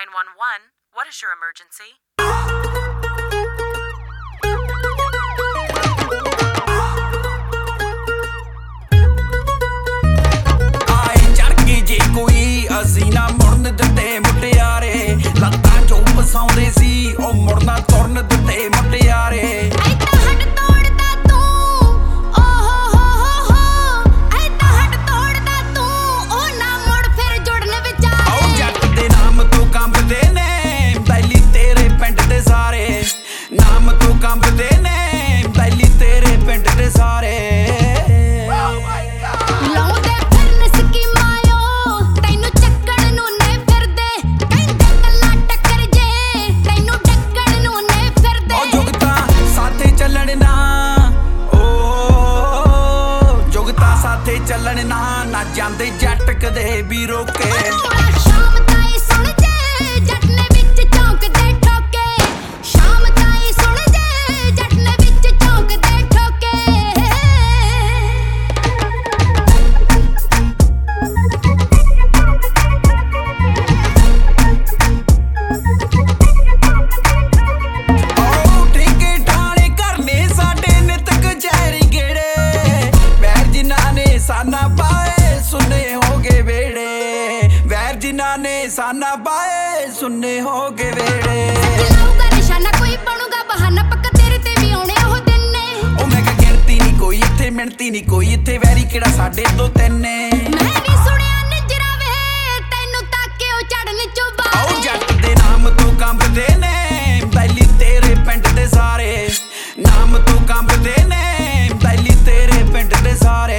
911, what is your emergency? ਆਏ ਚੜ ਕੇ ਜੇ ਕੋਈ ਅਸੀਂ ਨਾ ਮੁੜਨ ਦਿੱਤੇ ਮੁਟਿਆਰੇ ਲੱਤਾਂ ਚੋਂ ਫਸਾਉਂਦੇ ਸੀ ਉਹ ਮੁੜਨਾ ਤੁਰਨ ਦਿੱਤੇ ਮੁਟਿਆਰੇ ਨਾਮ ਤੋਂ ਕੰਬਦੇ ਨੇ ਬੈਲੀ ਤੇਰੇ ਪਿੰਡ ਦੇ ਸਾਰੇ ਲਾਉਂਦੇ ਫਿਰਨ ਸਕੀਮਾਂ ਤੈਨੂੰ ਚੱਕਣ ਨੂੰ ਨੇ ਫਿਰਦੇ ਕਹਿੰਦੇ ਕੱਲਾ ਟੱਕਰ ਜੇ ਤੈਨੂੰ ਡੱਕਣ ਨੂੰ ਨੇ ਫਿਰਦੇ ਉਹ ਜੁਗਤਾ ਸਾਥੇ ਚੱਲਣ ਨਾ ਜੁਗਤਾ ਸਾਥੇ ਚੱਲਣ ਨਾ ਜਾਂਦੇ ਜੱਟ ਕਦੇ ਵੀ ਰੋਕੇ ਸ਼ਾਮ ਤਾਈ ਸੁਣ ਜੇ ਜੱਟ ਨੇ ਵਿੱਚ ਚੌਂਕਦੇ ਠੋਕੇ ਸ਼ਾਮ ਤਾਈ ਸੁਣ ਜੇ ਜੱਟ ਨੇ ਵਿੱਚ ਚੌਂਕਦੇ ਠੋਕੇ ਉਹ ਠੇਕੇ ਠਾਣੇ ਕਰਨੇ ਸਾਡੇ ਨਿਤ ਕਚਹਿਰੀ ਗੇੜੇ ਵੈਰ ਜਿਨ੍ਹਾਂ ਨੇ ਸਾਨਾ ਪਾਏ ਸੁੰਨੇ ਹੋ ਗਏ ਵੇੜੇ ਵੈਰ ਜਿਨ੍ਹਾਂ ਨੇ ਸਾਨਾ ਪਾਏ ਸੁੰਨੇ ਹੋ ਗਏ ਵੇੜੇ ਲਾਊਗਾ ਨਿਸ਼ਾਨਾ ਕੋਈ ਬਣੂਗਾ ਬਹਾਨਾ ਪੱਕਾ ਤੇਰੇ ਤੇ ਵੀ ਆਉਣੇ ਉਹ ਦਿਨ ਨੇ ਉਹ ਮੈਂ ਕਿਹਾ ਗਿਣਤੀ ਨਹੀਂ ਕੋਈ ਇੱਥੇ ਮਿਣਤੀ ਨਹੀਂ ਕੋਈ ਇੱਥੇ ਵੈਰੀ ਕਿਹੜਾ ਸਾਡੇ ਦੋ ਤਿੰਨ ਨੇ ਮੈਂ ਵੀ ਸੁਣਿਆ ਨਿਜਰਾ ਵੇ ਤੈਨੂੰ ਤਾਕੇ ਉਹ ਚੜਨ ਆਓ ਚੁਬਾਰੇ ਜੱਟ ਦੇ ਨਾਮ ਤੋਂ ਕੰਬਦੇ ਨੇ ਬੈਲੀ ਤੇਰੇ ਪਿੰਡ ਦੇ ਸਾਰੇ ਨਾਮ ਤੋਂ ਕੰਬਦੇ ਨੇ ਬੈਲੀ ਤੇਰੇ ਪਿੰਡ ਦੇ ਸਾਰੇ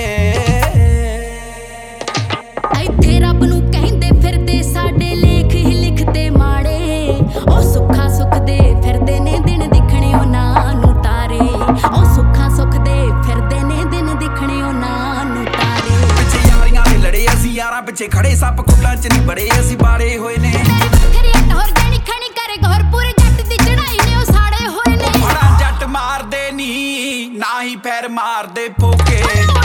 ਇੱਥੇ ਰੱਬ ਨੂੰ ਕਹਿੰਦੇ ਫਿਰਦੇ ਸਾਡੇ ਲੇਖ ਹੀ ਲਿਖਦੇ ਮਾੜੇ ਉਹ ਸੁੱਖਾਂ ਸੁੱਖ ਦੇ ਫਿਰਦੇ ਨੇ ਦਿਨ ਦਿਖਣੇ ਉਹਨਾਂ ਨੂੰ ਤਾਰੇ ਉਹ ਸੁੱਖਾਂ ਸੁੱਖ ਦੇ ਫਿਰਦੇ ਨੇ ਦਿਨ ਦਿਖਣੇ ਉਹਨਾਂ ਨੂੰ ਤਾਰੇ ਪਿੱਛੇ ਯਾਰੀਆਂ ਦੇ ਲੜੇ ਅਸੀਂ ਯਾਰਾਂ ਪਿੱਛੇ ਖੜੇ ਸੱਪ ਕੁੱਟਾਂ ਚ ਨਹੀਂ ਬੜੇ ਅਸੀਂ ਬਾੜੇ ਹੋਏ ਨੇ ਵੱਖਰੀ ਅੱਟ ਹੋਰ ਜਾਣੀ ਖਣੀ ਕਰੇ ਗੌਰ ਪੂਰੇ ਜੱਟ ਦੀ ਚੜਾਈ ਨੇ ਉਹ ਸਾੜੇ ਹੋਏ ਨੇ ਬੜਾ ਜੱਟ ਮਾਰਦੇ ਨਹੀਂ ਨਾ ਹੀ ਪੈਰ ਮਾਰਦੇ ਫੋਕੇ